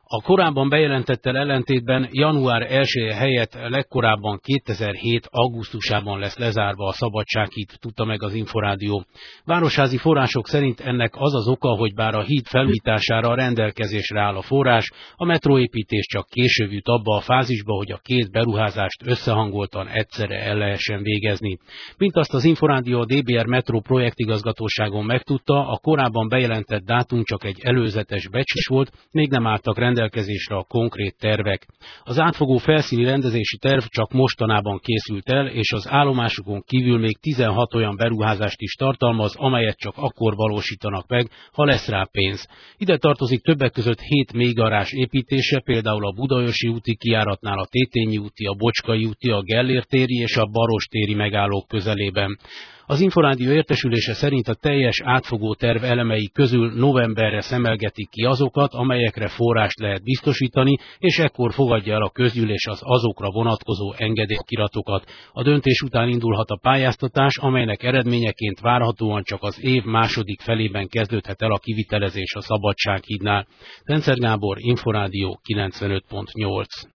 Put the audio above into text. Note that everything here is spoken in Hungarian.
A korábban bejelentettel ellentétben január 1-e helyett legkorábban 2007. augusztusában lesz lezárva a Szabadsághíd, tudta meg az Inforádió. Városházi források szerint ennek az az oka, hogy bár a híd felújítására rendelkezésre áll a forrás, a metróépítés csak később jut abba a fázisba, hogy a két beruházást összehangoltan egyszerre el lehessen végezni. Mint azt az Inforádió a DBR Metró projektigazgatóságon megtudta, a korábban bejelentett dátum csak egy előzetes becslés volt, még nem álltak rendelkezésre a konkrét tervek. Az átfogó felszíni rendezési terv csak mostanában készült el, és az állomásokon kívül még 16 olyan beruházást is tartalmaz, amelyet csak akkor valósítanak meg, ha lesz rá pénz. Ide tartozik többek között 7 mélygarázs építése, például a Budaörsi úti kijáratnál, a Tétényi úti, a Bocskai úti, a Gellér téri és a Barostéri megállók közelében. Az Inforádió értesülése szerint a teljes átfogó terv elemei közül novemberre szemelgetik ki azokat, amelyekre forrást lehet biztosítani, és ekkor fogadja el a közgyűlés az azokra vonatkozó engedélykiratokat. A döntés után indulhat a pályáztatás, amelynek eredményeként várhatóan csak az év második felében kezdődhet el a kivitelezés a Szabadsághídnál. Tencer Gábor, Inforádió 95.8.